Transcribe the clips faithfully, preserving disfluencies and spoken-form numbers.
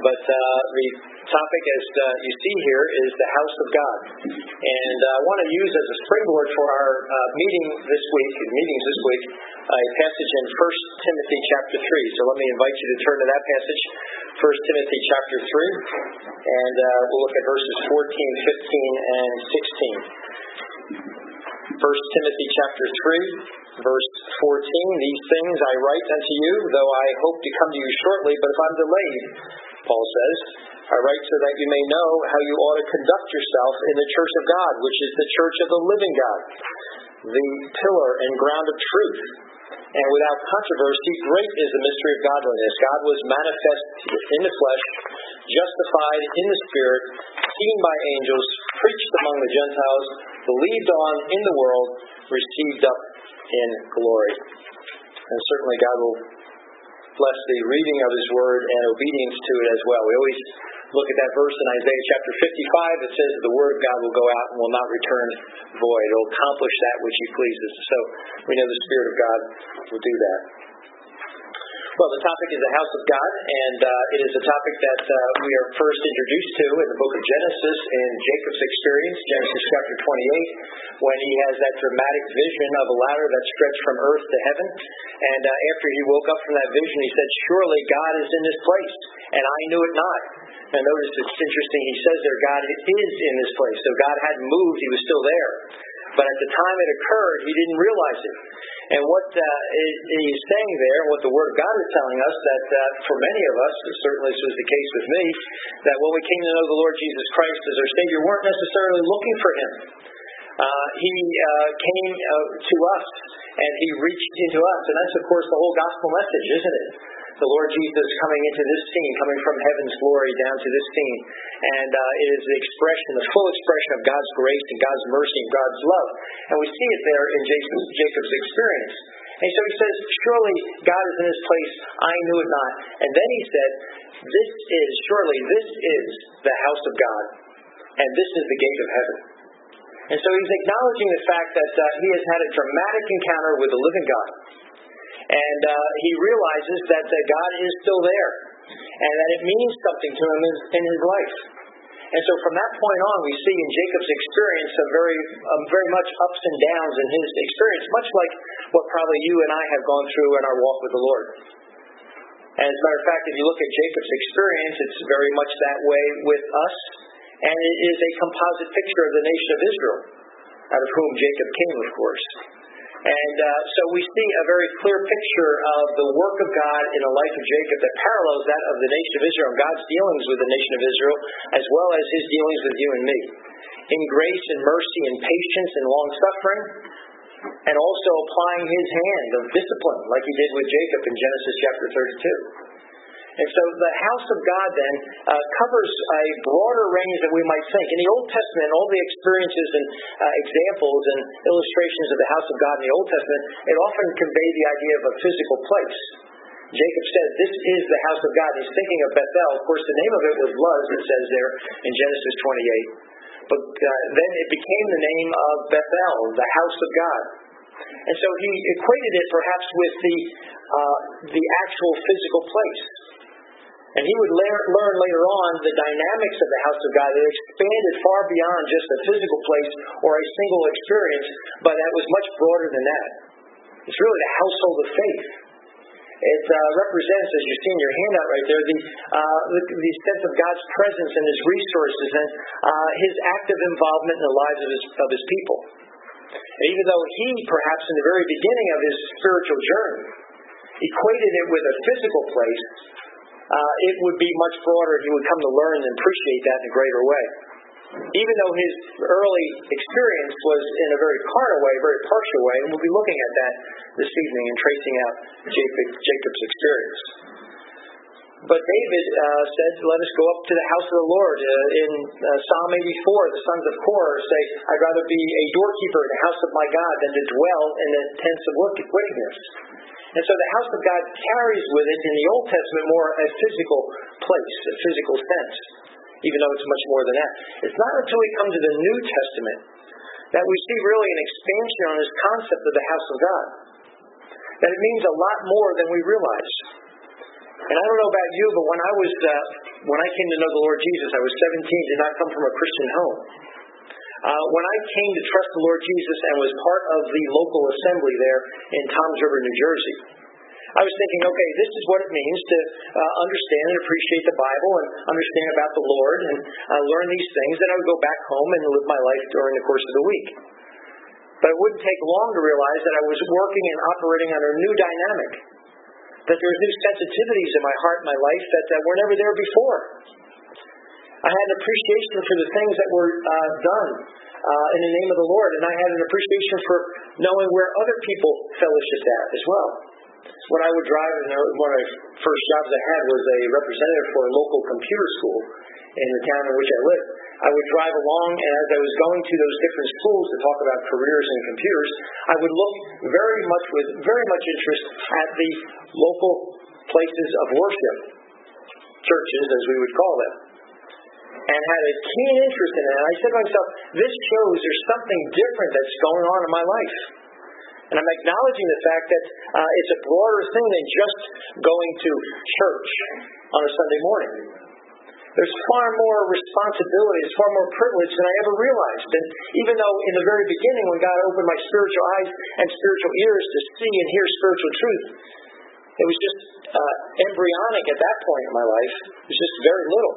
But uh, the topic, as uh, you see here, is the house of God. And uh, I want to use as a springboard for our uh, meeting this week, meetings this week, a passage in First Timothy chapter three. So let me invite you to turn to that passage, First Timothy chapter three, and uh, we'll look at verses fourteen, fifteen, and sixteen. First Timothy chapter three, verse fourteen, "These things I write unto you, though I hope to come to you shortly, but if I'm delayed," Paul says, "I write so that you may know how you ought to conduct yourself in the church of God, which is the church of the living God, the pillar and ground of truth. And without controversy, great is the mystery of godliness. God was manifest in the flesh, justified in the spirit, seen by angels, preached among the Gentiles, believed on in the world, received up in glory." And certainly God will bless the reading of His Word and obedience to it as well. We always look at that verse in Isaiah chapter fifty-five that says the Word of God will go out and will not return void. It will accomplish that which He pleases. So we know the Spirit of God will do that. Well, the topic is the house of God, and uh, it is a topic that uh, we are first introduced to in the book of Genesis in Jacob's experience, Genesis chapter twenty-eight, when he has that dramatic vision of a ladder that stretched from earth to heaven. And uh, after he woke up from that vision, he said, "Surely God is in this place, and I knew it not." And notice it's interesting, he says there, God is in this place. So God hadn't moved, He was still there. But at the time it occurred, he didn't realize it. And what uh, he's saying there, what the Word of God is telling us, that uh, for many of us, certainly this was the case with me, that when we came to know the Lord Jesus Christ as our Savior, we weren't necessarily looking for Him. Uh, he uh, came uh, to us, and He reached into us. And that's, of course, the whole gospel message, isn't it? The Lord Jesus coming into this scene, coming from heaven's glory down to this scene. And uh, it is the expression, the full expression of God's grace and God's mercy and God's love. And we see it there in Jacob's, Jacob's experience. And so he says, "Surely God is in this place, I knew it not." And then he said, "This is, surely this is the house of God, and this is the gate of heaven." And so he's acknowledging the fact that uh, he has had a dramatic encounter with the living God. And uh, he realizes that uh, God is still there, and that it means something to him in, in his life. And so from that point on, we see in Jacob's experience a very, um, very much ups and downs in his experience, much like what probably you and I have gone through in our walk with the Lord. And as a matter of fact, if you look at Jacob's experience, it's very much that way with us, and it is a composite picture of the nation of Israel, out of whom Jacob came, of course. And uh, so we see a very clear picture of the work of God in the life of Jacob that parallels that of the nation of Israel, and God's dealings with the nation of Israel, as well as His dealings with you and me. In grace and mercy and patience and long-suffering, and also applying His hand of discipline, like He did with Jacob in Genesis chapter thirty-two. And so the house of God then uh, covers a broader range than we might think. In the Old Testament, all the experiences and uh, examples and illustrations of the house of God in the Old Testament, it often conveyed the idea of a physical place. Jacob said, "This is the house of God." He's thinking of Bethel. Of course, the name of it was Luz, it says there in Genesis twenty-eight. But uh, then it became the name of Bethel, the house of God. And so he equated it perhaps with the uh, the actual physical place. And he would lear- learn later on the dynamics of the house of God that expanded far beyond just a physical place or a single experience, but that was much broader than that. It's really the household of faith. It uh, represents, as you see in your handout right there, the, uh, the, the sense of God's presence and His resources and uh, His active involvement in the lives of His, of his people. And even though he, perhaps in the very beginning of his spiritual journey, equated it with a physical place, Uh, it would be much broader. He would come to learn and appreciate that in a greater way. Even though his early experience was in a very carnal way, a very partial way, and we'll be looking at that this evening and tracing out Jacob, Jacob's experience. But David uh, said, "Let us go up to the house of the Lord." Uh, in uh, Psalm eighty-four, the sons of Korah say, "I'd rather be a doorkeeper in the house of my God than to dwell in the tents of wickedness." And so the house of God carries with it, in the Old Testament, more a physical place, a physical sense, even though it's much more than that. It's not until we come to the New Testament that we see really an expansion on this concept of the house of God, that it means a lot more than we realize. And I don't know about you, but when I was uh, when I came to know the Lord Jesus, I was seventeen, did not come from a Christian home. Uh, when I came to trust the Lord Jesus and was part of the local assembly there in Toms River, New Jersey, I was thinking, okay, this is what it means to uh, understand and appreciate the Bible and understand about the Lord and uh, learn these things. Then I would go back home and live my life during the course of the week. But it wouldn't take long to realize that I was working and operating under a new dynamic, that there was new sensitivities in my heart and my life that uh, were never there before. I had an appreciation for the things that were uh, done uh, in the name of the Lord, and I had an appreciation for knowing where other people fellowshiped at as well. When I would drive, and one of the first jobs I had was a representative for a local computer school in the town in which I lived. I would drive along, and as I was going to those different schools to talk about careers in computers, I would look very much with very much interest at the local places of worship, churches as we would call them, and had a keen interest in it. And I said to myself, this shows there's something different that's going on in my life. And I'm acknowledging the fact that uh, it's a broader thing than just going to church on a Sunday morning. There's far more responsibility, there's far more privilege than I ever realized. And even though in the very beginning, when God opened my spiritual eyes and spiritual ears to see and hear spiritual truth, it was just uh, embryonic at that point in my life. It was just very little.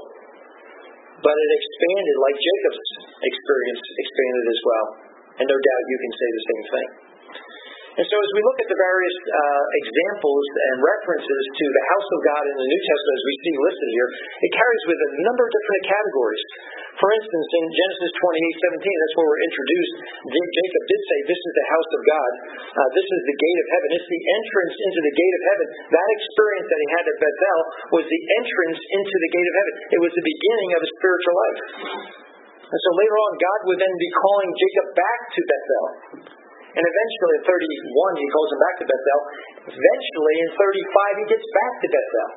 But it expanded like Jacob's experience expanded as well. And no doubt you can say the same thing. And so as we look at the various uh, examples and references to the house of God in the New Testament as we see listed here, it carries with it a number of different categories. For instance, in Genesis twenty-eight seventeen, that's where we're introduced. Jacob did say, this is the house of God. Uh, this is the gate of heaven. It's the entrance into the gate of heaven. That experience that he had at Bethel was the entrance into the gate of heaven. It was the beginning of his spiritual life. And so later on, God would then be calling Jacob back to Bethel. And eventually in thirty-one, he calls him back to Bethel. Eventually in thirty-five, he gets back to Bethel.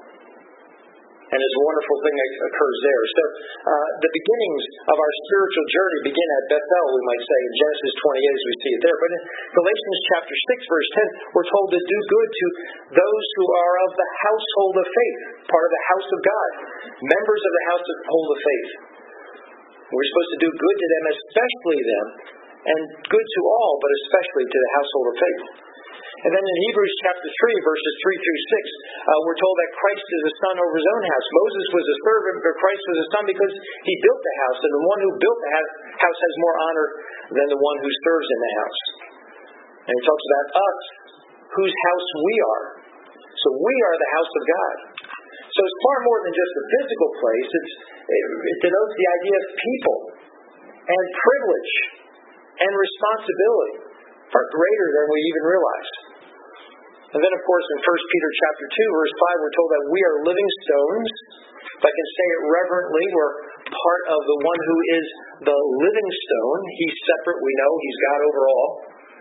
And there's a wonderful thing that occurs there. So uh, the beginnings of our spiritual journey begin at Bethel, we might say, in Genesis twenty-eight as we see it there. But in Galatians chapter six, verse ten, we're told to do good to those who are of the household of faith, part of the house of God, members of the household of faith. We're supposed to do good to them, especially them, and good to all, but especially to the household of faith. And then in Hebrews chapter three, verses three through six, uh, we're told that Christ is a son over his own house. Moses was a servant, but Christ was a son because he built the house. And the one who built the house has more honor than the one who serves in the house. And he talks about us, whose house we are. So we are the house of God. So it's far more than just a physical place. It's, it, it denotes the idea of people and privilege and responsibility are greater than we even realize. And then, of course, in First Peter chapter two, verse five, we're told that we are living stones. If I can say it reverently, we're part of the one who is the living stone. He's separate, we know. He's God over all.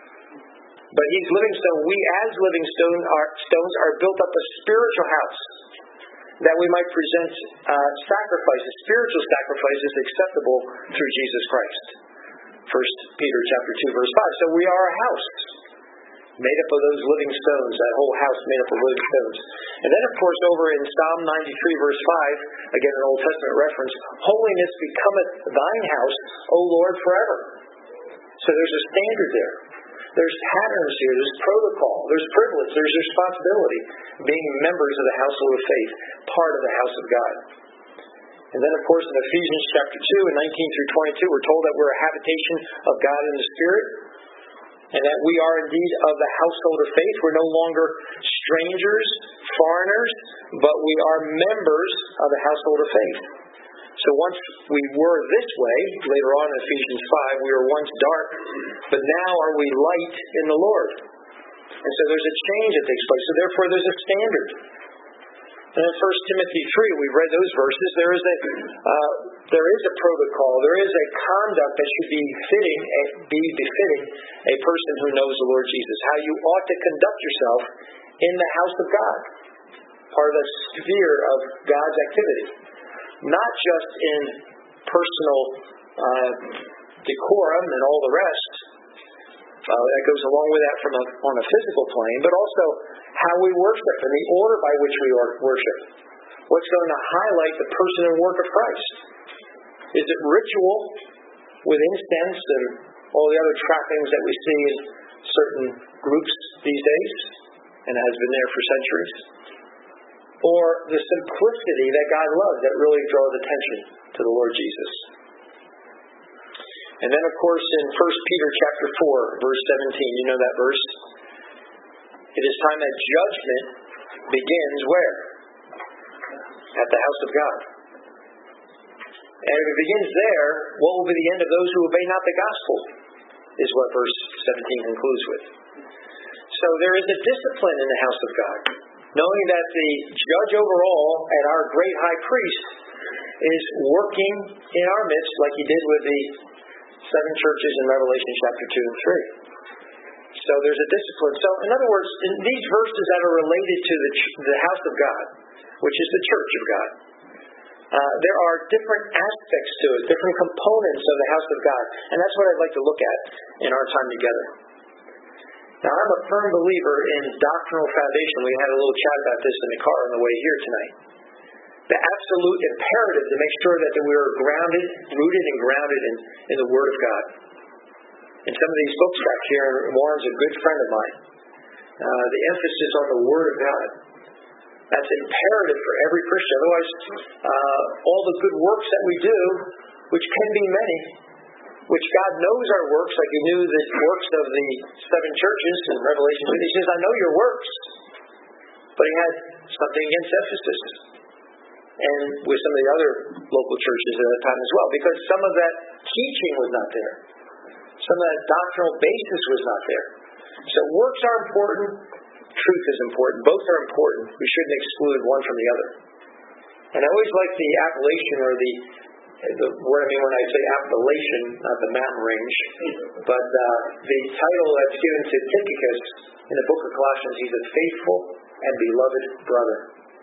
But he's living stone. We as living stone are, stones are built up a spiritual house that we might present uh, sacrifices, spiritual sacrifices acceptable through Jesus Christ. First Peter chapter two, verse five. So we are a house made up of those living stones, that whole house made up of living stones. And then, of course, over in Psalm ninety-three, verse five, again an Old Testament reference, holiness becometh thine house, O Lord, forever. So there's a standard there. There's patterns here. There's protocol. There's privilege. There's responsibility. Being members of the household of faith, part of the house of God. And then, of course, in Ephesians chapter two, and nineteen through twenty-two, we're told that we're a habitation of God in the Spirit, and that we are indeed of the household of faith. We're no longer strangers, foreigners, but we are members of the household of faith. So once we were this way, later on in Ephesians five, we were once dark, but now are we light in the Lord. And so there's a change that takes place. So therefore there's a standard. And in First Timothy three, we've read those verses, there is a uh, there is a protocol, there is a conduct that should be fitting, be befitting a person who knows the Lord Jesus. How you ought to conduct yourself in the house of God. Part of the sphere of God's activity. Not just in personal uh, decorum and all the rest, Uh, that goes along with that from a, on a physical plane, but also how we worship and the order by which we worship. What's going to highlight the person and work of Christ? Is it ritual with incense and all the other trappings that we see in certain groups these days, and has been there for centuries? Or the simplicity that God loves that really draws attention to the Lord Jesus? And then, of course, in First Peter chapter four, verse seventeen, you know that verse? It is time that judgment begins where? At the house of God. And if it begins there, what will be the end of those who obey not the gospel? Is what verse seventeen concludes with. So there is a discipline in the house of God, knowing that the judge over all and our great high priest is working in our midst like he did with the seven churches in Revelation chapter two and three. So there's a discipline. So in other words, in these verses that are related to the, the house of God, which is the church of God, uh, there are different aspects to it, different components of the house of God. And that's what I'd like to look at in our time together. Now, I'm a firm believer in doctrinal foundation. We had a little chat about this in the car on the way here tonight. The absolute imperative to make sure that we are grounded, rooted and grounded in, in the Word of God. In some of these books back here, Warren's a good friend of mine. Uh, the emphasis on the Word of God. That's imperative for every Christian. Otherwise, uh, all the good works that we do, which can be many, which God knows our works, like he knew the works of the seven churches in Revelation. He says, I know your works. But he had something against Ephesus. And with some of the other local churches at that time as well. Because some of that teaching was not there. Some of that doctrinal basis was not there. So works are important. Truth is important. Both are important. We shouldn't exclude one from the other. And I always like the appellation or the The word I mean when I say appellation, not the mountain range, but uh, the title that's given to Tychicus in the book of Colossians, he's a faithful and beloved brother.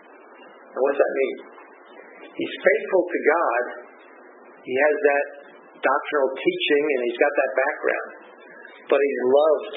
And what's that mean? He's faithful to God. He has that doctrinal teaching and he's got that background. But he's loved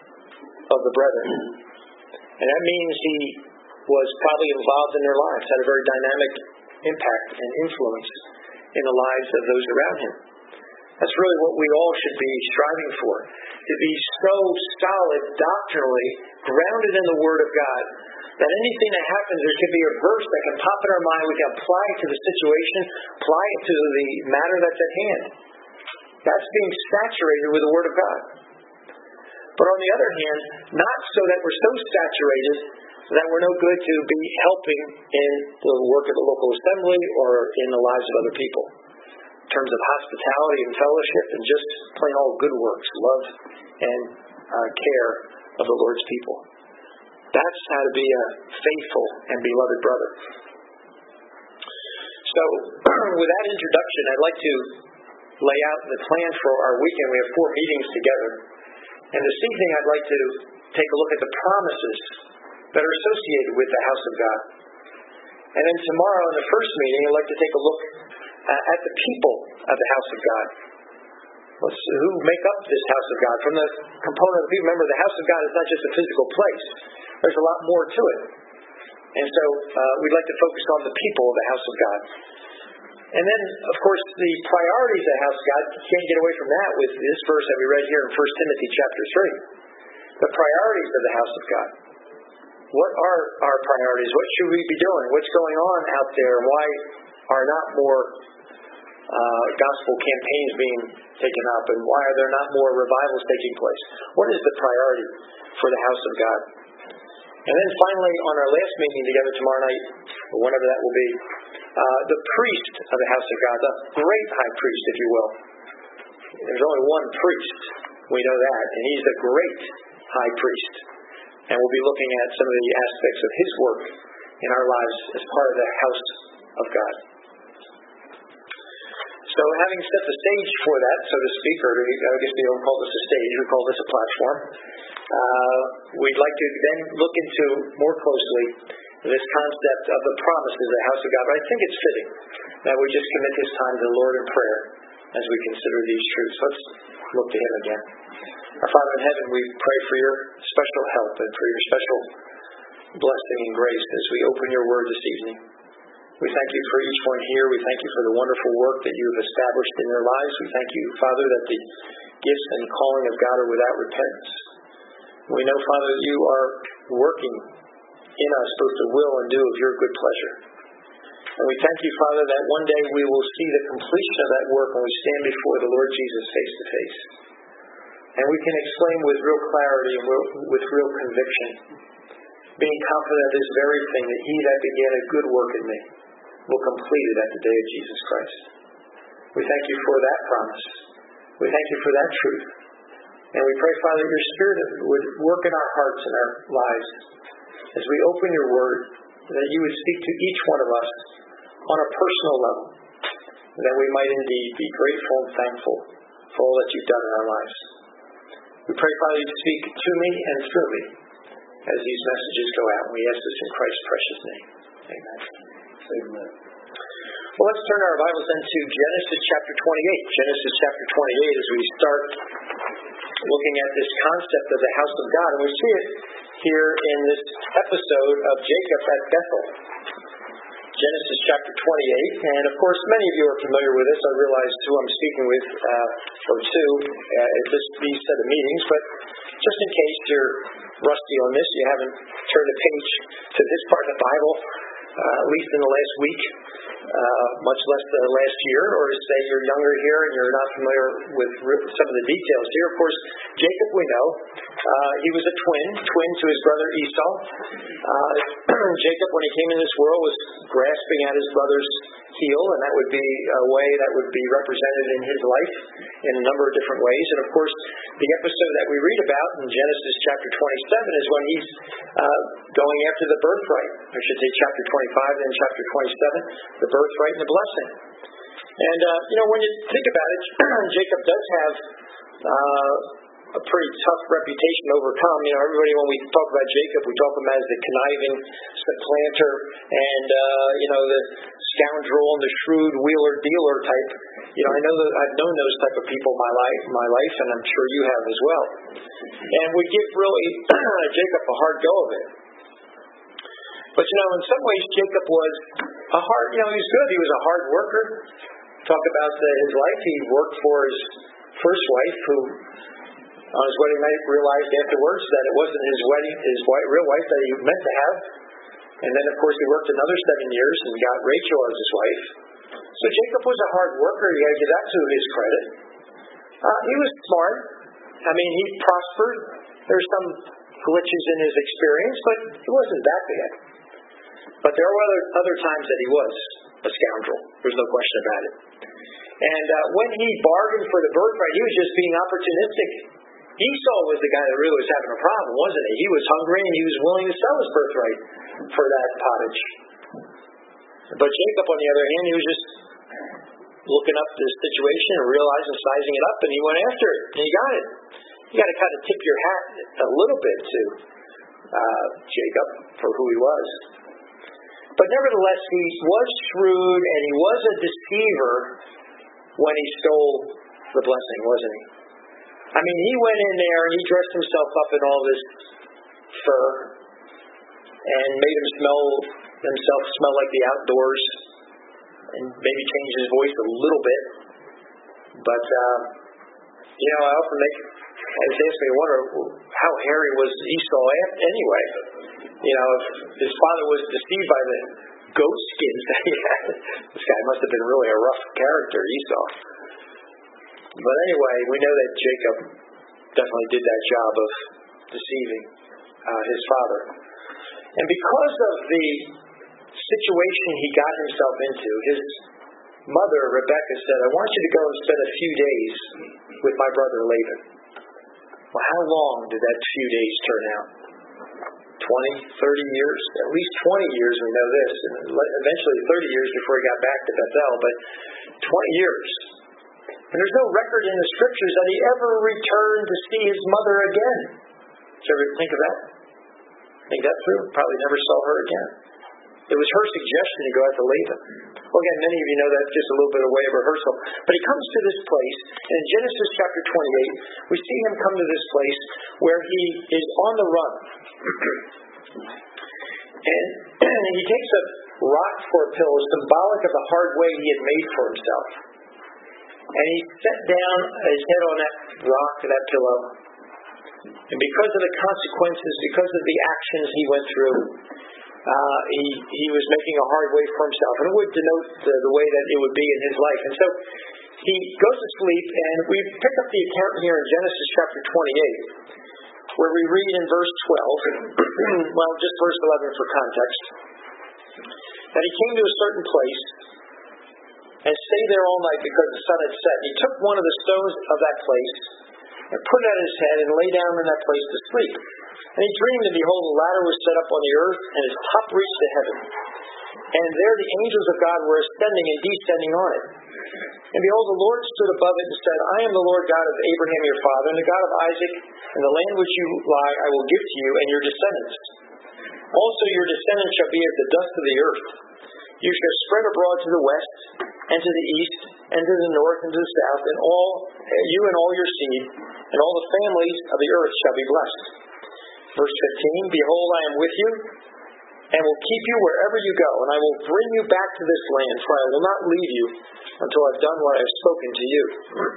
of the brethren. And that means he was probably involved in their lives, had a very dynamic impact and influence in the lives of those around him. That's really what we all should be striving for. To be so solid doctrinally, grounded in the Word of God, that anything that happens, there can be a verse that can pop in our mind, we can apply it to the situation, apply it to the matter that's at hand. That's being saturated with the Word of God. But on the other hand, not so that we're so saturated that we're no good to be helping in the work of the local assembly or in the lives of other people. In terms of hospitality and fellowship and just plain all good works, love and uh, care of the Lord's people. That's how to be a faithful and beloved brother. So, with that introduction, I'd like to lay out the plan for our weekend. We have four meetings together. And this evening, I'd like to take a look at the promises that are associated with the house of God. And then tomorrow in the first meeting, I'd like to take a look uh, at the people of the house of God. Let's, who make up this house of God? From the component of the people, remember the house of God is not just a physical place. There's a lot more to it. And so uh, we'd like to focus on the people of the house of God. And then, of course, the priorities of the house of God, you can't get away from that with this verse that we read here in First Timothy chapter three. The priorities of the house of God. What are our priorities? What should we be doing? What's going on out there? Why are not more uh, gospel campaigns being taken up? And why are there not more revivals taking place? What is the priority for the house of God? And then finally, on our last meeting together tomorrow night, or whenever that will be, uh, the priest of the house of God, the great high priest, if you will. There's only one priest. We know that. And he's the great high priest. And we'll be looking at some of the aspects of his work in our lives as part of the house of God. So having set the stage for that, so to speak, or I guess we don't call this a stage, we call this a platform, uh, we'd like to then look into more closely this concept of the promises of the house of God. But I think it's fitting that we just commit this time to the Lord in prayer as we consider these truths. Let's look to Him again. Our Father in heaven, we pray for your special help and for your special blessing and grace as we open your word this evening. We thank you for each one here. We thank you for the wonderful work that you have established in their lives. We thank you, Father, that the gifts and calling of God are without repentance. We know, Father, that you are working in us both the will and do of your good pleasure. And we thank you, Father, that one day we will see the completion of that work when we stand before the Lord Jesus face to face. And we can exclaim with real clarity and with real conviction, being confident of this very thing, that he that began a good work in me will complete it at the day of Jesus Christ. We thank you for that promise. We thank you for that truth. And we pray, Father, that your Spirit would work in our hearts and our lives as we open your word, that you would speak to each one of us on a personal level, that we might indeed be grateful and thankful for all that you've done in our lives. We pray, Father, you speak to me and through me as these messages go out. We ask this in Christ's precious name. Amen. Amen. Well, let's turn our Bibles then to Genesis chapter twenty-eight. Genesis chapter twenty-eight, as we start looking at this concept of the house of God. And we see it here in this episode of Jacob at Bethel. Genesis chapter twenty-eight. And of course, many of you are familiar with this. I realize who I'm speaking with, uh, or to, uh, at this, these set of meetings. But just in case you're rusty on this, you haven't turned a page to this part of the Bible, uh, at least in the last week, uh, much less the last year, or to say you're younger here and you're not familiar with some of the details here. Of course, Jacob, we know, uh, he was a twin, twin to his brother Esau. Uh, Jacob, when he came in this world, was grasping at his brother's heel, and that would be a way that would be represented in his life in a number of different ways. And of course, the episode that we read about in Genesis chapter twenty-seven is when he's uh, going after the birthright. I should say chapter twenty-five, then chapter twenty-seven, the birthright and the blessing. And, uh, you know, when you think about it, Jacob does have uh, a pretty tough reputation to overcome. You know, everybody, when we talk about Jacob, we talk of him as the conniving supplanter and, uh, you know, the scoundrel and the shrewd wheeler-dealer type. You know, I know that I've known those type of people in my life, my life, and I'm sure you have as well. And we give really Jacob a hard go of it. But, you know, in some ways, Jacob was a hard, you know, he was good. He was a hard worker. Talk about the, his life. He worked for his first wife, who on his wedding night realized afterwards that it wasn't his wedding, his wife, real wife that he meant to have. And then, of course, he worked another seven years and got Rachel as his wife. So Jacob was a hard worker. You got to give that to his credit. Uh, he was smart. I mean, he prospered. There's some glitches in his experience, but he wasn't that bad. But there were other, other times that he was a scoundrel. There's no question about it. And uh, when he bargained for the birthright, he was just being opportunistic. Esau was the guy that really was having a problem, wasn't he? He was hungry and he was willing to sell his birthright for that pottage. But Jacob, on the other hand, he was just looking up the situation and realizing, sizing it up, and he went after it, and he got it. You got to kind of tip your hat a little bit to uh, Jacob for who he was. But nevertheless, he was shrewd and he was a deceiver when he stole the blessing, wasn't he? I mean, he went in there and he dressed himself up in all this fur and made him smell himself smell like the outdoors, and maybe changed his voice a little bit. But uh, you know, I often make I just ask me, I wonder how hairy was Esau anyway? You know, if his father was deceived by the goat skins that he had, this guy must have been really a rough character, Esau. But anyway, we know that Jacob definitely did that job of deceiving uh, his father. And because of the situation he got himself into, his mother, Rebecca, said, I want you to go and spend a few days with my brother Laban. Well, how long did that few days turn out? twenty, thirty years? At least twenty years, we know this. And eventually thirty years before he got back to Bethel, but twenty years. And there's no record in the scriptures that he ever returned to see his mother again. Did you ever think of that? Think that through? Probably never saw her again. It was her suggestion to go out to Laban. Well, again, many of you know that's just a little bit of way of rehearsal. But he comes to this place, and in Genesis chapter twenty-eight, we see him come to this place where he is on the run. and, and he takes a rock for a pillow, symbolic of the hard way he had made for himself. And he set down his head on that rock, that pillow. And because of the consequences, because of the actions he went through, uh, he he was making a hard way for himself. And it would denote the, the way that it would be in his life. And so he goes to sleep, and we pick up the account here in Genesis chapter twenty-eight, where we read in verse twelve, well, just verse eleven for context, that he came to a certain place and stayed there all night because the sun had set. And he took one of the stones of that place and put it at his head and lay down in that place to sleep. And he dreamed, and behold, a ladder was set up on the earth, and its top reached to heaven. And there the angels of God were ascending and descending on it. And behold, the Lord stood above it and said, I am the Lord God of Abraham your father, and the God of Isaac, and the land which you lie I will give to you and your descendants. Also your descendants shall be as the dust of the earth. You shall spread abroad to the west, and to the east, and to the north, and to the south, and all you and all your seed, and all the families of the earth shall be blessed. Verse fifteen, behold, I am with you, and will keep you wherever you go, and I will bring you back to this land, for I will not leave you until I've done what I have spoken to you.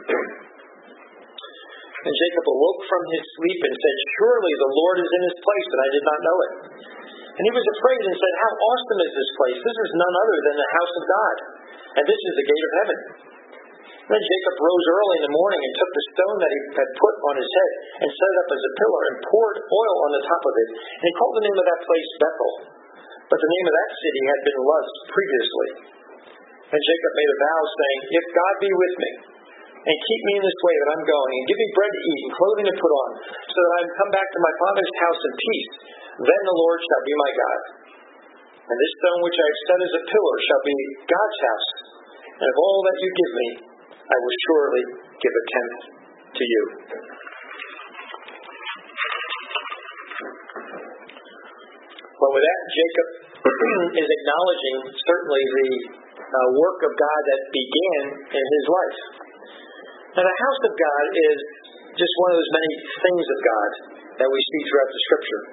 And Jacob awoke from his sleep and said, surely the Lord is in his place, and I did not know it. And he was afraid and said, how awesome is this place? This is none other than the house of God, and this is the gate of heaven. Then Jacob rose early in the morning and took the stone that he had put on his head and set it up as a pillar and poured oil on the top of it. And he called the name of that place Bethel. But the name of that city had been Luz previously. And Jacob made a vow, saying, if God be with me, and keep me in this way that I'm going, and give me bread to eat and clothing to put on, so that I can come back to my father's house in peace, then the Lord shall be my God. And this stone which I have set as a pillar shall be God's house. And of all that you give me, I will surely give a tenth to you. Well, with that, Jacob is acknowledging certainly the uh, work of God that began in his life. Now, the house of God is just one of those many things of God that we see throughout the Scripture.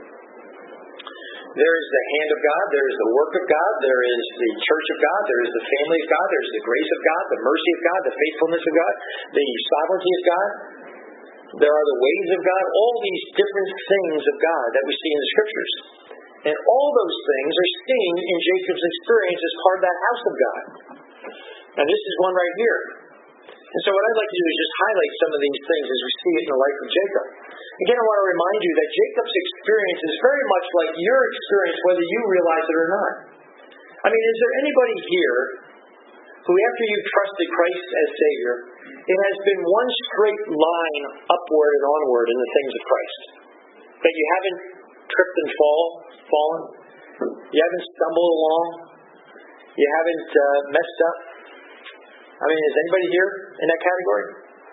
There is the hand of God, there is the work of God, there is the church of God, there is the family of God, there is the grace of God, the mercy of God, the faithfulness of God, the sovereignty of God. There are the ways of God, all these different things of God that we see in the Scriptures. And all those things are seen in Jacob's experience as part of that house of God. And this is one right here. And so what I'd like to do is just highlight some of these things as we see it in the life of Jacob. Again, I want to remind you that Jacob's experience is very much like your experience, whether you realize it or not. I mean, is there anybody here who, after you've trusted Christ as Savior, it has been one straight line upward and onward in the things of Christ? That you haven't tripped and fall, fallen? You haven't stumbled along? You haven't uh, messed up? I mean, is anybody here in that category?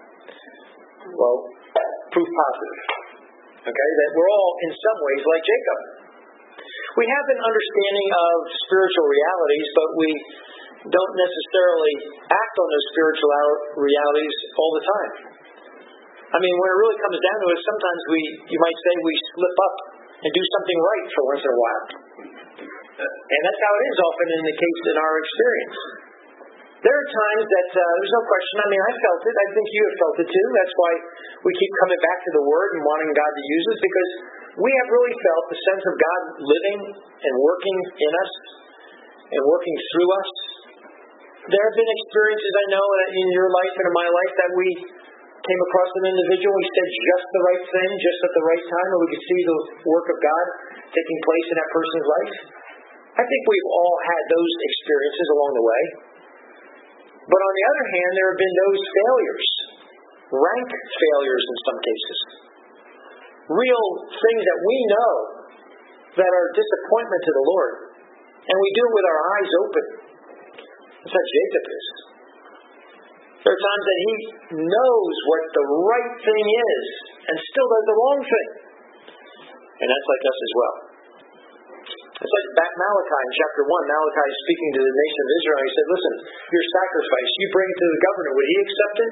Well, proof positive. Okay, that we're all in some ways like Jacob. We have an understanding of spiritual realities, but we don't necessarily act on those spiritual realities all the time. I mean, when it really comes down to it, sometimes we, you might say, we slip up and do something right for once in a while. And that's how it is often in the case in our experience. There are times that uh, there's no question. I mean, I felt it. I think you have felt it too. That's why we keep coming back to the Word and wanting God to use us, because we have really felt the sense of God living and working in us and working through us. There have been experiences, I know, in your life and in my life that we came across an individual, we said just the right thing, just at the right time, and we could see the work of God taking place in that person's life. I think we've all had those experiences along the way. But on the other hand, there have been those failures, rank failures in some cases, real things that we know that are disappointment to the Lord, and we do it with our eyes open. That's how Jacob is. There are times that he knows what the right thing is and still does the wrong thing. And that's like us as well. It's like back Malachi in chapter one. Malachi is speaking to the nation of Israel. He said, listen, your sacrifice, you bring it to the governor. Would he accept it?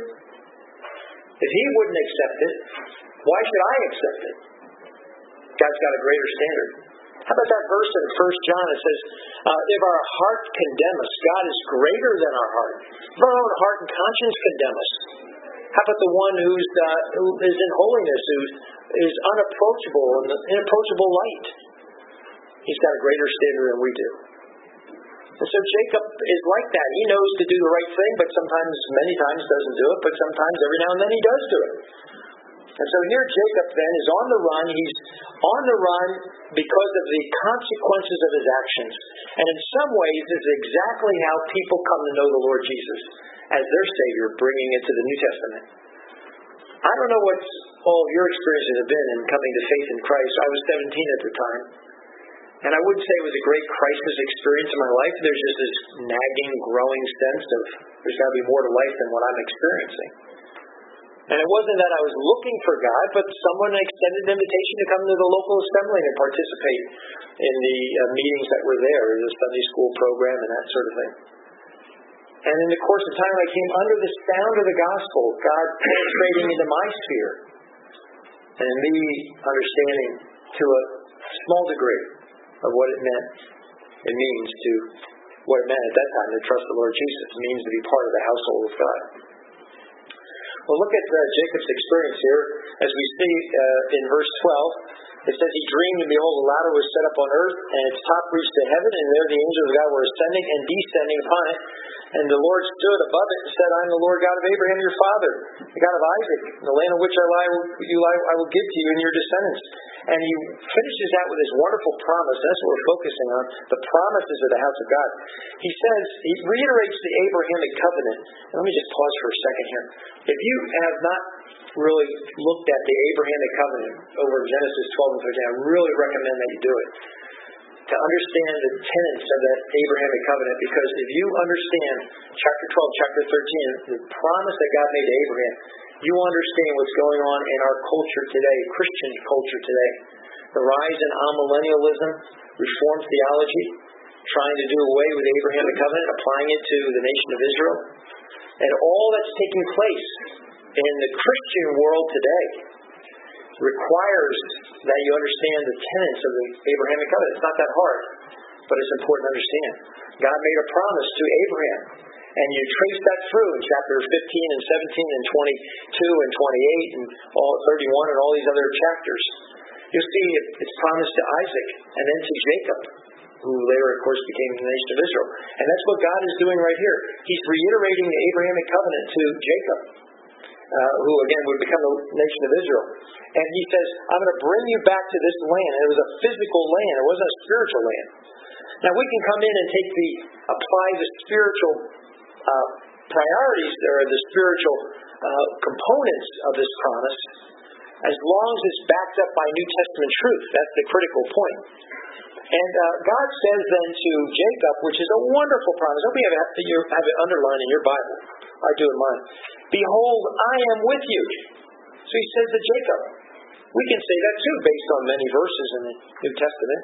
If he wouldn't accept it, why should I accept it? God's got a greater standard. How about that verse in First John? It says, uh, if our heart condemn us, God is greater than our heart. If our own heart and conscience condemn us. How about the one who's uh, who is in holiness, who is unapproachable in the inapproachable light? He's got a greater standard than we do. And so Jacob is like that. He knows to do the right thing, but sometimes, many times, doesn't do it. But sometimes, every now and then, he does do it. And so here Jacob then is on the run. He's on the run because of the consequences of his actions. And in some ways, this is exactly how people come to know the Lord Jesus as their Savior, bringing it to the New Testament. I don't know what all of your experiences have been in coming to faith in Christ. I was seventeen at the time. And I wouldn't say it was a great crisis experience in my life. There's just this nagging, growing sense of there's got to be more to life than what I'm experiencing. And it wasn't that I was looking for God, but someone extended an invitation to come to the local assembly and participate in the uh, meetings that were there, the Sunday school program and that sort of thing. And in the course of time, I came under the sound of the gospel, God penetrating into my sphere, and me understanding to a small degree of what it meant, it means to, what it meant at that time to trust the Lord Jesus. It means to be part of the household of God. Well, look at uh, Jacob's experience here. As we see uh, in verse twelve, it says, he dreamed, and behold, a ladder was set up on earth, and its top reached to heaven, and there the angels of God were ascending and descending upon it. And the Lord stood above it and said, I am the Lord God of Abraham your father, the God of Isaac. The land on which I lie, you lie, I will give to you and your descendants. And he finishes that with his wonderful promise. That's what we're focusing on, the promises of the house of God. He says, he reiterates the Abrahamic covenant. And let me just pause for a second here. If you have not really looked at the Abrahamic covenant over Genesis twelve and thirteen, I really recommend that you do it, to understand the tenets of that Abrahamic covenant. Because if you understand chapter twelve, chapter thirteen, the promise that God made to Abraham, you understand what's going on in our culture today, Christian culture today. The rise in amillennialism, Reformed theology, trying to do away with the Abrahamic covenant, applying it to the nation of Israel. And all that's taking place in the Christian world today requires that you understand the tenets of the Abrahamic covenant. It's not that hard, but it's important to understand. God made a promise to Abraham, and you trace that through in chapter fifteen and seventeen and twenty-two and twenty-eight and all thirty-one and all these other chapters. You'll see it's promised to Isaac and then to Jacob, who later, of course, became the nation of Israel. And that's what God is doing right here. He's reiterating the Abrahamic covenant to Jacob, Uh, who again would become the nation of Israel. And he says, I'm going to bring you back to this land. And it was a physical land. It wasn't a spiritual land. Now we can come in and take the, apply the spiritual uh, priorities or the spiritual uh, components of this promise as long as it's backed up by New Testament truth. That's the critical point. And uh, God says then to Jacob, which is a wonderful promise. I hope you have, you have it underlined in your Bible. I do in mine. Behold, I am with you. So he says to Jacob. We can say that too based on many verses in the New Testament.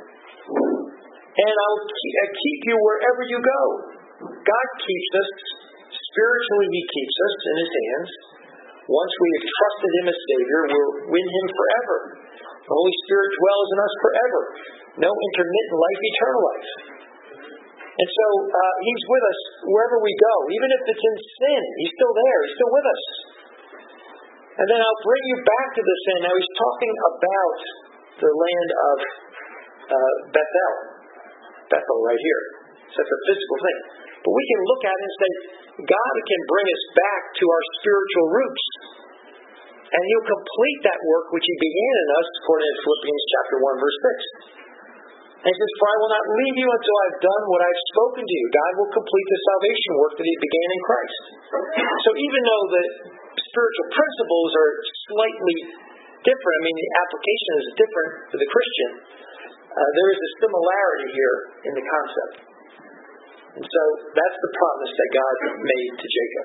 And I'll keep you wherever you go. God keeps us. Spiritually, he keeps us in his hands. Once we have trusted him as Savior, we're with him forever. The Holy Spirit dwells in us forever. No intermittent life, eternal life. And so uh, he's with us wherever we go. Even if it's in sin, he's still there. He's still with us. And then I'll bring you back to this end. Now he's talking about the land of uh, Bethel. Bethel right here. So that's a physical thing. But we can look at it and say, God can bring us back to our spiritual roots. And he'll complete that work which he began in us, according to Philippians chapter one, verse six. And he says, for I will not leave you until I've done what I've spoken to you. God will complete the salvation work that he began in Christ. So even though the spiritual principles are slightly different, I mean the application is different for the Christian, uh, there is a similarity here in the concept. And so that's the promise that God made to Jacob.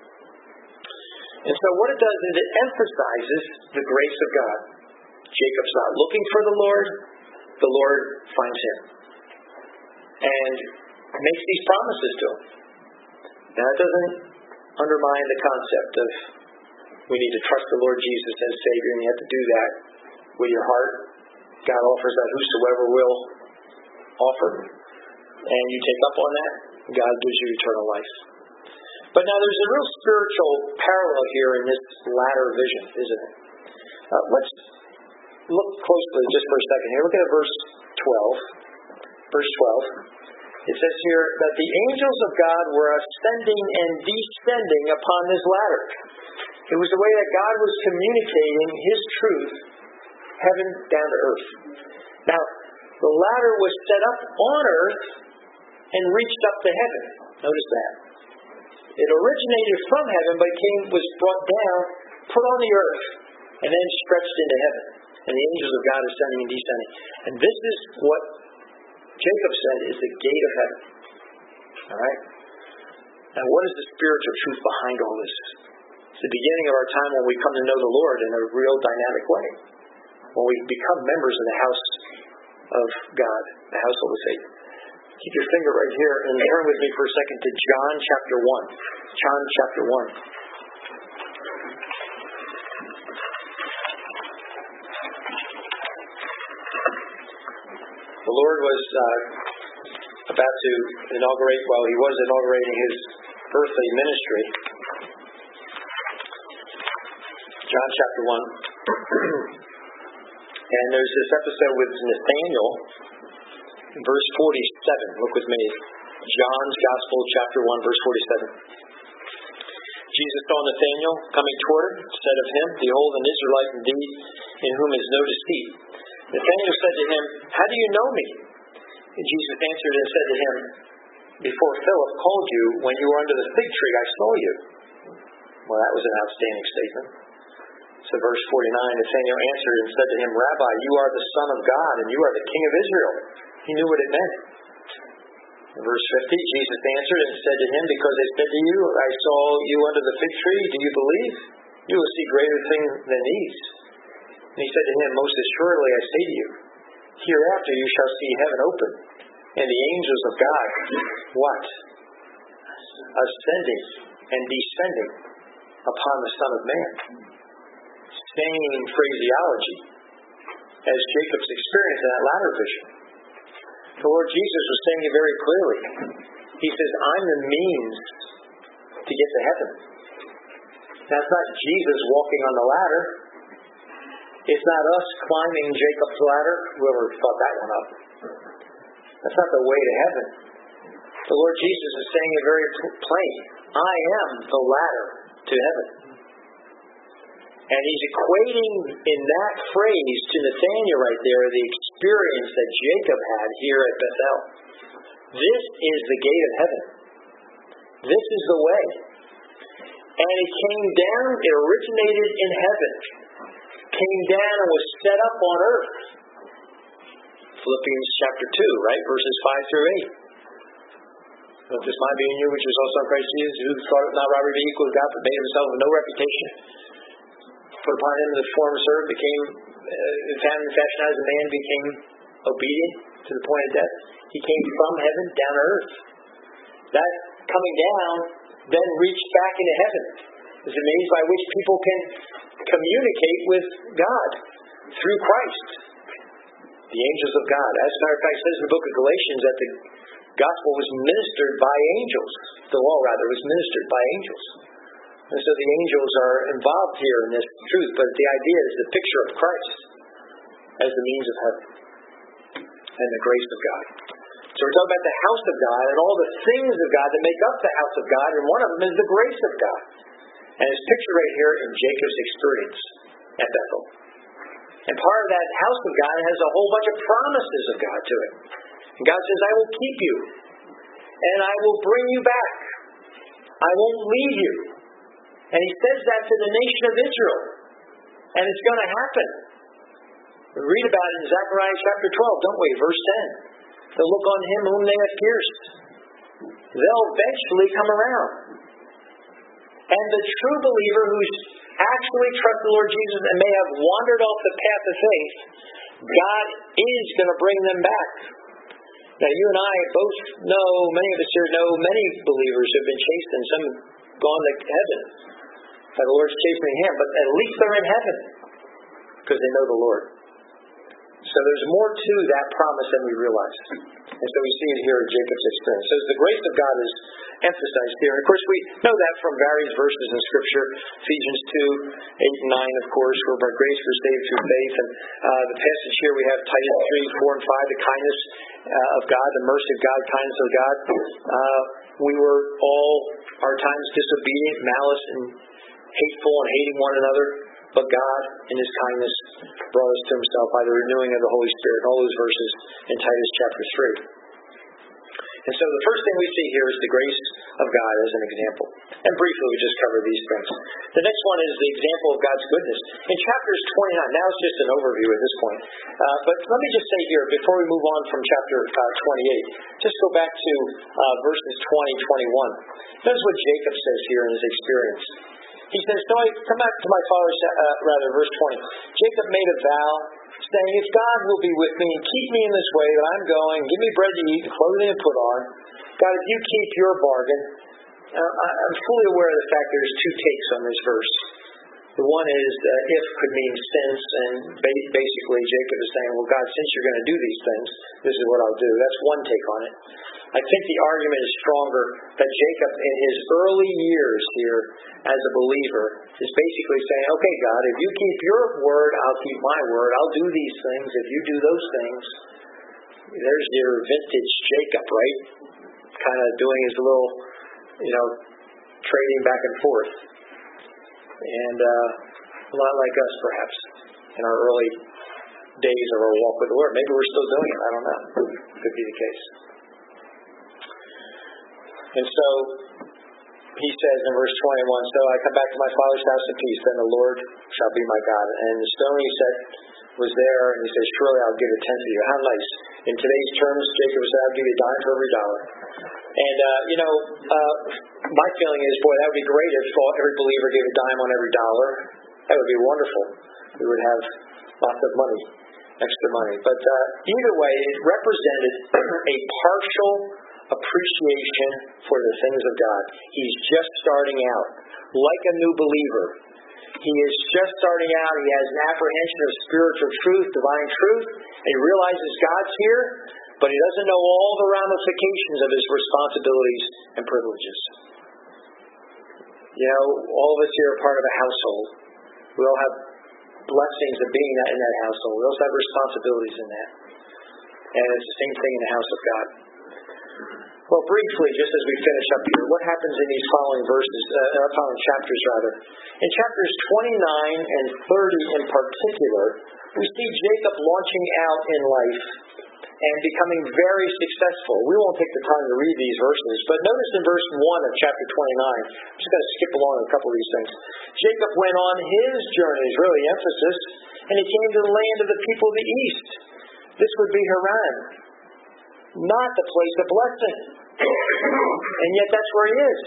And so what it does is it emphasizes the grace of God. Jacob's not looking for the Lord. The Lord finds him. and makes these promises to him. Now, that doesn't undermine the concept of we need to trust the Lord Jesus as Savior, and you have to do that with your heart. God offers that whosoever will offer, and you take up on that, God gives you eternal life. But now there's a real spiritual parallel here in this latter vision, isn't it? Uh, let's look closely just for a second here. Look at verse twelve. Verse twelve. It says here that the angels of God were ascending and descending upon this ladder. It was the way that God was communicating His truth, heaven down to earth. Now, the ladder was set up on earth and reached up to heaven. Notice that. It originated from heaven, but came, was brought down, put on the earth, and then stretched into heaven. And the angels of God ascending and descending. And this is what Jacob said is the gate of heaven. Alright? Now, what is the spiritual truth behind all this? It's the beginning of our time when we come to know the Lord in a real dynamic way. When we become members of the house of God, the household of faith. Keep your finger right here and turn with me for a second to John chapter one. John chapter one. The Lord was uh, about to inaugurate, well, He was inaugurating His earthly ministry. John chapter one. And there's this episode with Nathanael, verse forty-seven. Look with me. John's Gospel, chapter one, verse forty-seven. Jesus saw Nathanael coming toward him, said of him, Behold, an Israelite indeed, in whom is no deceit. Nathanael said to him, How do you know me? And Jesus answered and said to him, Before Philip called you, when you were under the fig tree, I saw you. Well, that was an outstanding statement. So verse forty-nine, Nathanael answered and said to him, Rabbi, you are the Son of God, and you are the King of Israel. He knew what it meant. Verse fifty, Jesus answered and said to him, Because I said to you, I saw you under the fig tree, do you believe? You will see greater things than these. And he said to him, Most assuredly I say to you, hereafter you shall see heaven open, and the angels of God, what? Ascending and descending upon the Son of Man. Same phraseology as Jacob's experience in that latter vision. The Lord Jesus was saying it very clearly. He says, I'm the means to get to heaven. That's not Jesus walking on the ladder. It's not us climbing Jacob's ladder. Whoever thought that one up. That's not the way to heaven. The Lord Jesus is saying it very plain. I am the ladder to heaven. And He's equating in that phrase to Nathanael right there the experience that Jacob had here at Bethel. This is the gate of heaven. This is the way. And it came down, it originated in heaven. Came down and was set up on earth. Philippians chapter two, right? Verses five through eight. Let this mind be in you, which was also in Christ Jesus, who thought it not robbery to be equal to God, but made Himself of no reputation. Put upon Him the form of servant, became, uh, found in fashion as a man, became obedient to the point of death. He came from heaven down to earth. That coming down then reached back into heaven. It's a means by which people can communicate with God through Christ. The angels of God. As a matter of fact, it says in the book of Galatians that the gospel was ministered by angels. The law, rather, was ministered by angels. And so the angels are involved here in this truth, but the idea is the picture of Christ as the means of heaven and the grace of God. So we're talking about the house of God and all the things of God that make up the house of God, and one of them is the grace of God. And it's pictured right here in Jacob's experience at Bethel. And part of that house of God has a whole bunch of promises of God to it. And God says, I will keep you, and I will bring you back. I won't leave you. And He says that to the nation of Israel. And it's going to happen. We read about it in Zechariah chapter twelve, don't we? Verse ten. They'll look on Him whom they have pierced. They'll eventually come around. And the true believer who's actually trusted the Lord Jesus and may have wandered off the path of faith, God is going to bring them back. Now, you and I both know, many of us here know, many believers have been chastened. Some have gone to heaven by the Lord's chastening hand, but at least they're in heaven because they know the Lord. So there's more to that promise than we realize. And so we see it here in Jacob's experience. So the grace of God is emphasized here. And of course, we know that from various verses in Scripture. Ephesians two, eight and nine, of course, where by grace we're saved through faith. And uh, the passage here we have Titus three, four and five, the kindness uh, of God, the mercy of God, kindness of God. Uh, we were all our times disobedient, malice, and hateful, and hating one another. But God, in His kindness, brought us to Himself by the renewing of the Holy Spirit. All those verses in Titus chapter three. And so the first thing we see here is the grace of God as an example. And briefly, we just covered these things. The next one is the example of God's goodness. In chapters twenty-nine, now it's just an overview at this point. Uh, but let me just say here, before we move on from chapter uh, twenty-eight, just go back to uh, verses twenty, twenty-one. Notice what Jacob says here in his experience. He says, so I come back to my father's, uh, rather, verse twenty. Jacob made a vow, saying, if God will be with me and keep me in this way that I'm going, give me bread to eat and clothing to put on, God, if you keep your bargain. Uh, I'm fully aware of the fact there's two takes on this verse. The one is uh, if could mean since, and basically Jacob is saying, well, God, since you're going to do these things, this is what I'll do. That's one take on it. I think the argument is stronger that Jacob, in his early years here as a believer, is basically saying, okay, God, if you keep your word, I'll keep my word. I'll do these things. If you do those things, there's your vintage Jacob, right? Kind of doing his little, you know, trading back and forth. And uh, a lot like us, perhaps, in our early days of our walk with the Lord. Maybe we're still doing it. I don't know. Could be the case. And so, he says in verse twenty-one, so I come back to my father's house in peace, then the Lord shall be my God. And the stone he set was there, and he says, surely I'll give a tenth to you. How nice. In today's terms, Jacob said, I'll give you a dime for every dollar. And, uh, you know, uh, my feeling is, boy, that would be great if every believer gave a dime on every dollar. That would be wonderful. We would have lots of money, extra money. But uh, either way, it represented a partial appreciation for the things of God. He's just starting out, like a new believer. He is just starting out. He has an apprehension of spiritual truth, divine truth, and he realizes God's here, but he doesn't know all the ramifications of his responsibilities and privileges. You know, all of us here are part of a household. We all have blessings of being in that household. We also have responsibilities in that. And it's the same thing in the house of God. Well, briefly, just as we finish up here, what happens in these following verses, uh, following chapters rather? In chapters twenty-nine and thirty in particular, we see Jacob launching out in life and becoming very successful. We won't take the time to read these verses, but notice in verse one of chapter twenty-nine, I'm just going to skip along a couple of these things. Jacob went on his journeys, really emphasis, and he came to the land of the people of the east. This would be Haran, not the place of blessing. And yet that's where he is.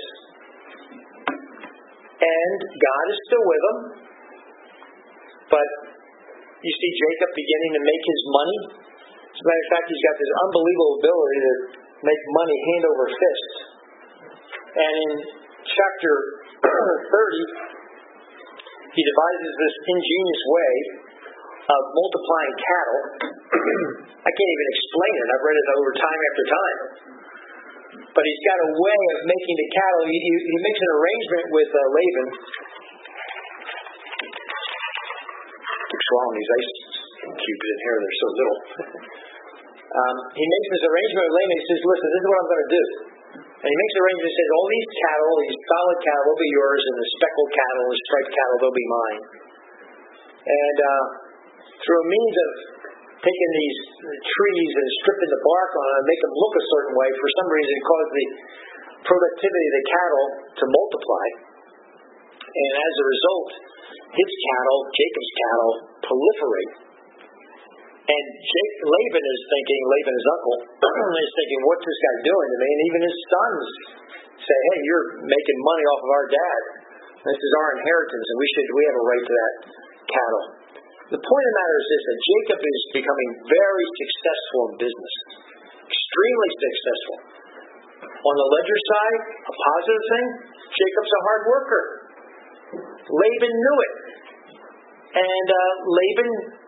And God is still with him. But you see Jacob beginning to make his money. As a matter of fact, he's got this unbelievable ability to make money hand over fist. And in chapter thirty, he devises this ingenious way of multiplying cattle. I can't even explain it. I've read it over time after time. But he's got a way of making the cattle. He, he, he makes an arrangement with uh, Laban. Keep swallowing these ice cubes in here. They're so little. um, he makes this arrangement with Laban. He says, listen, this is what I'm going to do. And he makes an arrangement. He says, all these cattle, these solid cattle, will be yours, and the speckled cattle, the striped cattle, they'll be mine. And uh, through a means of taking these trees and stripping the bark on them and make them look a certain way, for some reason it caused the productivity of the cattle to multiply. And as a result, his cattle, Jacob's cattle, proliferate. And Jake, Laban is thinking, Laban, his uncle, is thinking, what's this guy doing to me? And even his sons say, hey, you're making money off of our dad. This is our inheritance, and we should we have a right to that cattle. The point of the matter is this, that Jacob is becoming very successful in business. extremely successful. On the ledger side, a positive thing, Jacob's a hard worker. Laban knew it. And uh, Laban,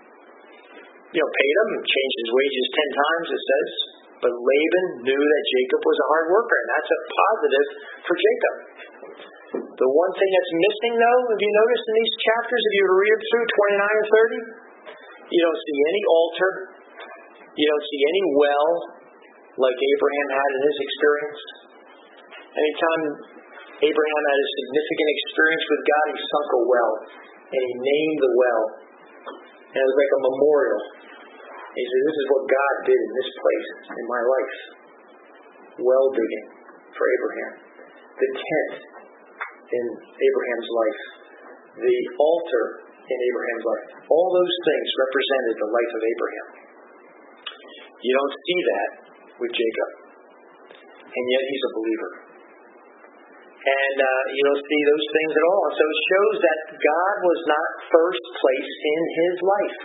you know, paid him, changed his wages ten times, it says. But Laban knew that Jacob was a hard worker, and that's a positive for Jacob. The one thing that's missing, though, have you noticed in these chapters, if you were to read them through, twenty-nine and thirty, you don't see any altar. You don't see any well, like Abraham had in his experience. Anytime Abraham had a significant experience with God, he sunk a well, and he named the well. And it was like a memorial. He said, this is what God did in this place in my life. Well digging for Abraham. The tent in Abraham's life. The altar in Abraham's life. All those things represented the life of Abraham. You don't see that with Jacob. And yet he's a believer. And uh, you don't see those things at all. So it shows that God was not first place in his life.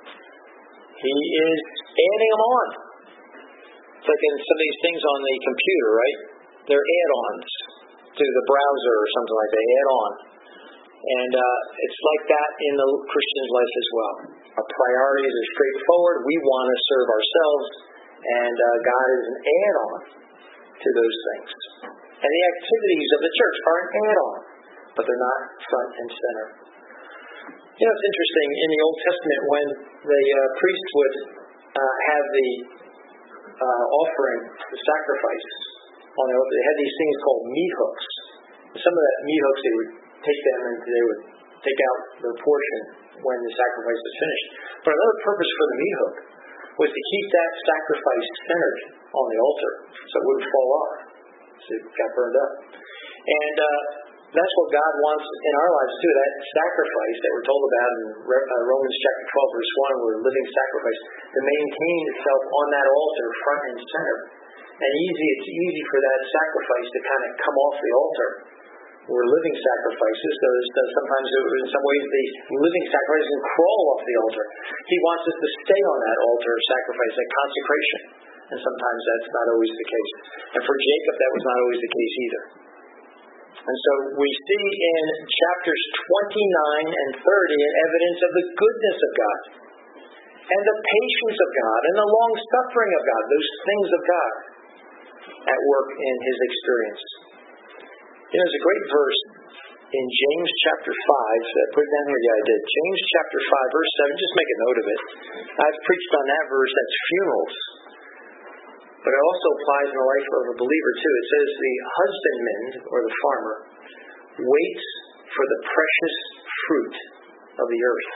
He is adding them on. It's like in some of these things on the computer, right? They're add-ons to the browser or something like that. They add on. And uh, it's like that in the Christian's life as well. Our priorities are straightforward. We want to serve ourselves. And uh, God is an add-on to those things. And the activities of the church are an add-on. But they're not front and center. You know, it's interesting. In the Old Testament, when the uh, priest would uh, have the uh, offering, the sacrifice on the altar, they had these things called meat hooks. And some of that meat hooks, they would take them and they would take out their portion when the sacrifice was finished. But another purpose for the meat hook was to keep that sacrifice centered on the altar so it wouldn't fall off. So it got burned up. And uh, that's what God wants in our lives too. That sacrifice that we're told about in Romans chapter twelve, verse one, where living sacrifice, to maintain itself on that altar, front and center. And easy, it's easy for that sacrifice to kind of come off the altar. We're living sacrifices, so sometimes in some ways the living sacrifice can crawl off the altar. He wants us to stay on that altar of sacrifice, that consecration. And sometimes that's not always the case. And for Jacob, that was not always the case either. And so we see in chapters twenty-nine and thirty an evidence of the goodness of God and the patience of God and the long suffering of God, those things of God at work in his experience. You know, there's a great verse in James chapter five. I put it down here. Yeah, I did. James chapter five, verse seven. Just make a note of it. I've preached on that verse. That's funerals. But it also applies in the life of a believer too. It says the husbandman, or the farmer, waits for the precious fruit of the earth.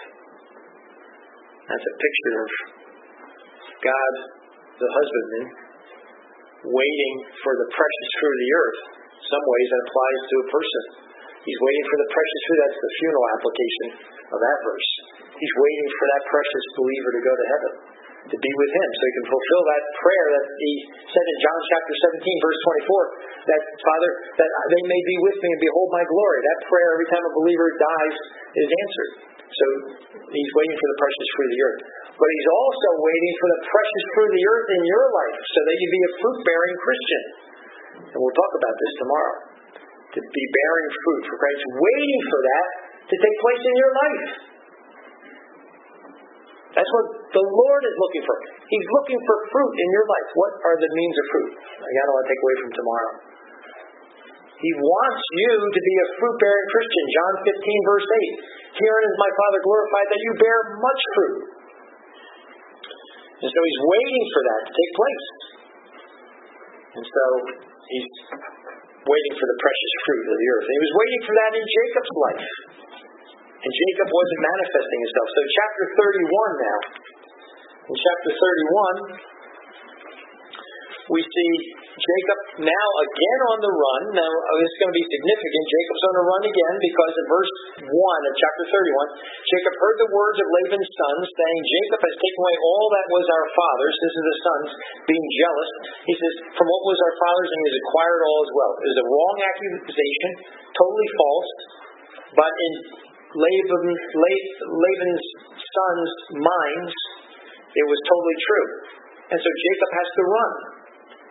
That's a picture of God, the husbandman, waiting for the precious fruit of the earth. In some ways that applies to a person. He's waiting for the precious fruit. That's the funeral application of that verse. He's waiting for that precious believer to go to heaven, to be with him, so he can fulfill that prayer that he said in John chapter seventeen, verse twenty-four, that, Father, that they may be with me and behold my glory. That prayer, every time a believer dies, is answered. So he's waiting for the precious fruit of the earth. But he's also waiting for the precious fruit of the earth in your life, so that you be a fruit-bearing Christian. And we'll talk about this tomorrow. To be bearing fruit for Christ, waiting for that to take place in your life. That's what the Lord is looking for. He's looking for fruit in your life. What are the means of fruit? I don't want to take away from tomorrow. He wants you to be a fruit-bearing Christian. John fifteen, verse eight. Herein is my Father glorified, that you bear much fruit. And so he's waiting for that to take place. And so he's waiting for the precious fruit of the earth. And he was waiting for that in Jacob's life. And Jacob wasn't manifesting himself. So chapter thirty-one now. In chapter thirty-one, we see Jacob now again on the run. Now, this is going to be significant. Jacob's on the run again because in verse one of chapter thirty-one, Jacob heard the words of Laban's sons, saying, Jacob has taken away all that was our father's. This is the sons being jealous. He says, from what was our father's, and he has acquired all as well. It was a wrong accusation, totally false, but in Laban, Laban's sons' minds, it was totally true. And so Jacob has to run.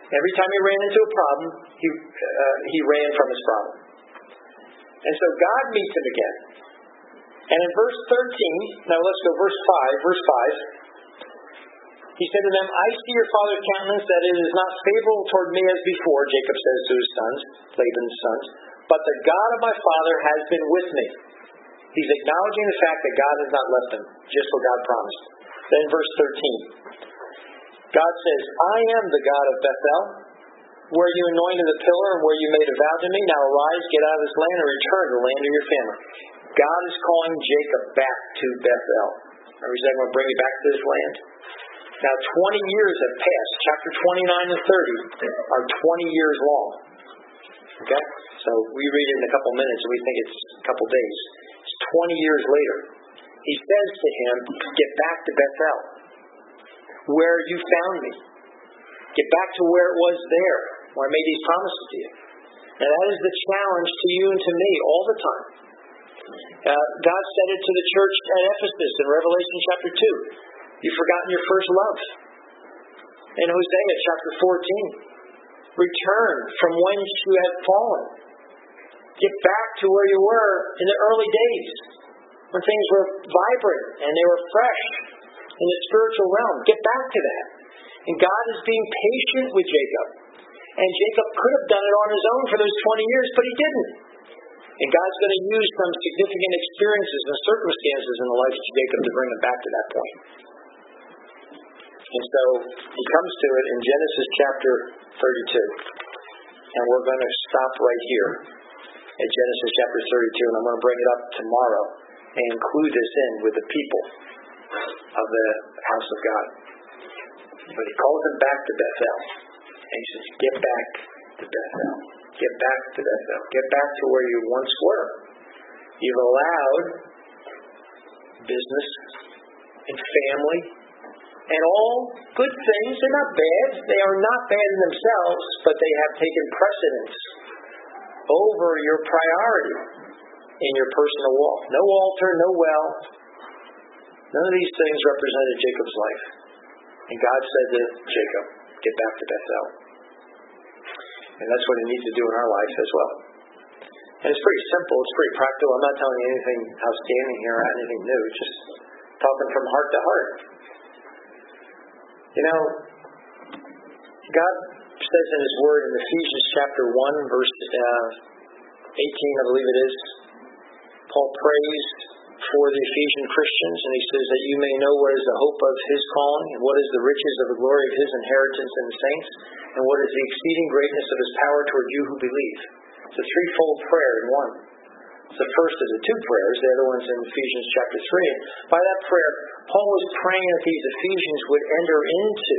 Every time he ran into a problem, he, uh, he ran from his problem. And so God meets him again. And in verse thirteen, now let's go verse five, verse five. He said to them, I see your father's countenance, that it is not favorable toward me as before, Jacob says to his sons, Laban's sons, but the God of my father has been with me. He's acknowledging the fact that God has not left him, just what God promised. Then verse thirteen. God says, I am the God of Bethel, where you anointed the pillar and where you made a vow to me. Now arise, get out of this land, and return to the land of your family. God is calling Jacob back to Bethel. Remember, he said, I'm going to bring you back to this land. Now twenty years have passed. Chapter twenty-nine and thirty are twenty years long. Okay? So we read it in a couple minutes and we think it's a couple days. It's twenty years later. He says to him, get back to Bethel, where you found me. Get back to where it was there, where I made these promises to you. Now that is the challenge to you and to me all the time. Uh, God said it to the church at Ephesus in Revelation chapter two. You've forgotten your first love. In Hosea chapter fourteen, return from whence you had fallen. Get back to where you were in the early days, when things were vibrant and they were fresh in the spiritual realm. Get back to that. And God is being patient with Jacob. And Jacob could have done it on his own for those twenty years, but he didn't. And God's going to use some significant experiences and circumstances in the life of Jacob to bring him back to that point. And so he comes to it in Genesis chapter thirty-two. And we're going to stop right here at Genesis chapter thirty-two. And I'm going to bring it up tomorrow and include this in with the people of the house of God. But he calls them back to Bethel. And he says, get back to Bethel. Get back to Bethel. Get back to where you once were. You've allowed business and family and all good things. They're not bad. They are not bad in themselves, but they have taken precedence over your priority in your personal walk. No altar, no well. None of these things represented Jacob's life. And God said to Jacob, get back to Bethel. And that's what he needs to do in our life as well. And it's pretty simple. It's pretty practical. I'm not telling you anything outstanding here or anything new. Just talking from heart to heart. You know, God says in his word in Ephesians chapter one, verse uh, eighteen, I believe it is, Paul prays for the Ephesian Christians, and he says that you may know what is the hope of his calling, and what is the riches of the glory of his inheritance in the saints, and what is the exceeding greatness of his power toward you who believe. It's a threefold prayer in one. The first of the two prayers, the other one's in Ephesians chapter three. By that prayer, Paul was praying that these Ephesians would enter into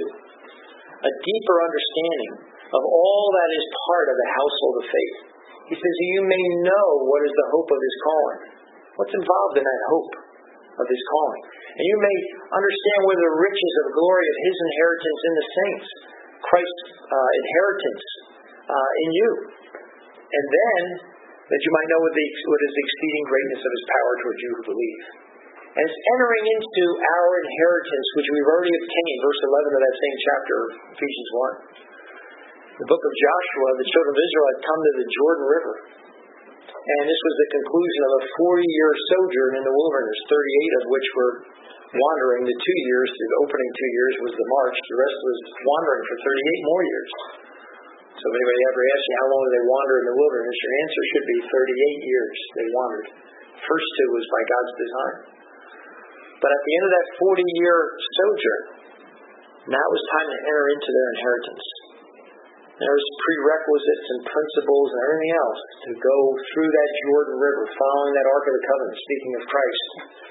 a deeper understanding of all that is part of the household of faith. He says, you may know what is the hope of his calling. What's involved in that hope of his calling? And you may understand what are the riches of the glory of his inheritance in the saints. Christ's uh, inheritance uh, in you. And then, that you might know what, the, what is the exceeding greatness of his power toward you who believe. And it's entering into our inheritance, which we've already obtained, verse eleven of that same chapter, Ephesians one. The book of Joshua, the children of Israel had come to the Jordan River. And this was the conclusion of a forty-year sojourn in the wilderness, thirty-eight of which were wandering. The two years, the opening two years was the march. The rest was wandering for thirty-eight more years. So if anybody ever asks you how long did they wander in the wilderness, your answer should be thirty-eight years they wandered. The first two was by God's design. But at the end of that forty-year sojourn, now it was time to enter into their inheritance. There was prerequisites and principles and everything else to go through that Jordan River, following that Ark of the Covenant, speaking of Christ.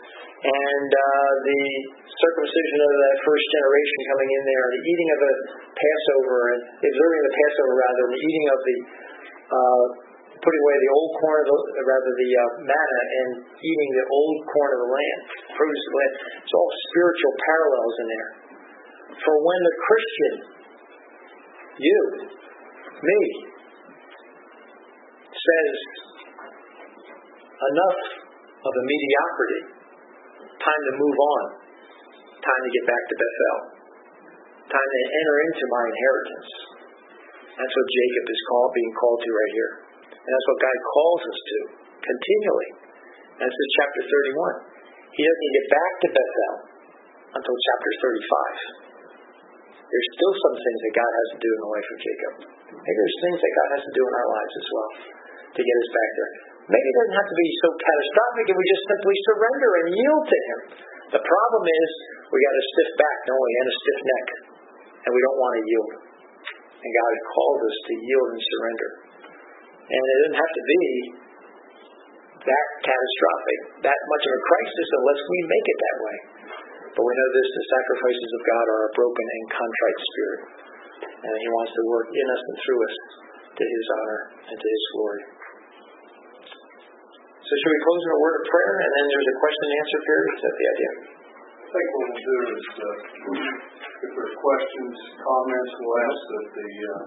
And uh, the circumcision of that first generation coming in there, the eating of the Passover, and the observing of the Passover rather, and the eating of the, uh, putting away the old corn, of the, rather the uh, manna, and eating the old corn of the land, produce of the land. It's all spiritual parallels in there. For when the Christian, you, me, says, enough of the mediocrity, time to move on, time to get back to Bethel, time to enter into my inheritance. That's what Jacob is called, being called to right here. And that's what God calls us to, continually. That's in chapter thirty-one. He doesn't get back to Bethel until chapter thirty-five. There's still some things that God has to do in the life of Jacob. Maybe there's things that God has to do in our lives as well to get us back there. Maybe it doesn't have to be so catastrophic if we just simply surrender and yield to Him. The problem is we got a stiff back, don't we, and a stiff neck. And we don't want to yield. And God has called us to yield and surrender. And it doesn't have to be that catastrophic, that much of a crisis, unless we make it that way. But we know this, the sacrifices of God are a broken and contrite spirit. And He wants to work in us and through us to His honor and to His glory. So should we close in a word of prayer, and then there's a question and answer period? Is that the idea? I think what we'll do is, uh, if there's questions, comments, we'll ask that the uh,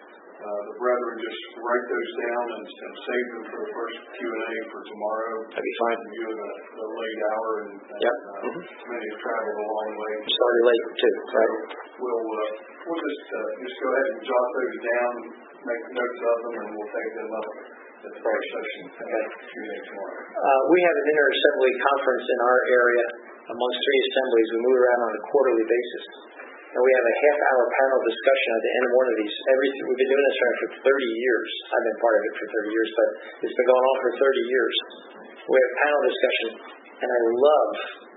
uh, the brethren just write those down and, and save them for the first Q and A for tomorrow. That'd be fine. You have a, a late hour, and, and yep. uh, mm-hmm. many have traveled a long way. Started late too, right? So we'll uh, we'll just uh, just go ahead and jot those down, make notes of them, and we'll take them up at the first session okay. Q and A tomorrow. Uh, we have an inter-assembly conference in our area amongst three assemblies. We move around on a quarterly basis. And we have a half-hour panel discussion at the end of one of these. Every, we've been doing this for thirty years. I've been part of it for thirty years, but it's been going on for thirty years. We have panel discussion, and I love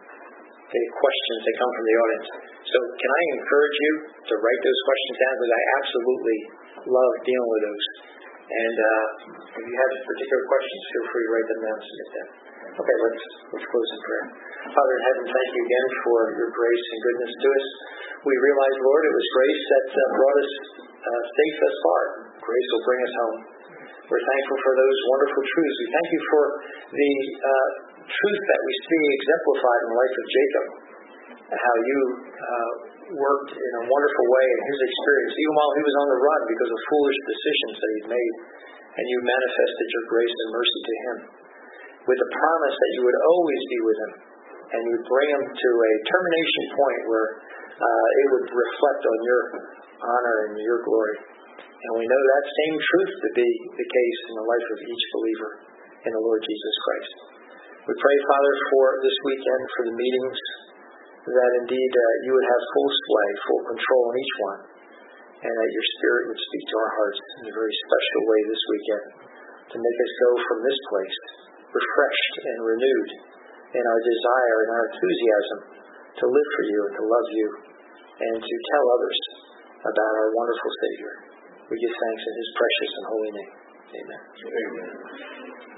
the questions that come from the audience. So can I encourage you to write those questions down, because I absolutely love dealing with those. And uh, if you have particular questions, feel free to write them down and submit them. Okay, let's, let's close in prayer. Father in heaven, thank you again for your grace and goodness to us. We realize, Lord, it was grace that uh, brought us uh, safe thus far. Grace will bring us home. We're thankful for those wonderful truths. We thank you for the uh, truth that we see exemplified in the life of Jacob, how you uh, worked in a wonderful way in his experience, even while he was on the run because of foolish decisions that he'd made, and you manifested your grace and mercy to him, with the promise that you would always be with him, and you would bring him to a termination point where uh, it would reflect on your honor and your glory. And we know that same truth to be the case in the life of each believer in the Lord Jesus Christ. We pray, Father, for this weekend, for the meetings, that indeed uh, you would have full sway, full control in each one, and that your Spirit would speak to our hearts in a very special way this weekend, to make us go from this place refreshed and renewed in our desire and our enthusiasm to live for you and to love you and to tell others about our wonderful Savior. We give thanks in his precious and holy name. Amen. Amen.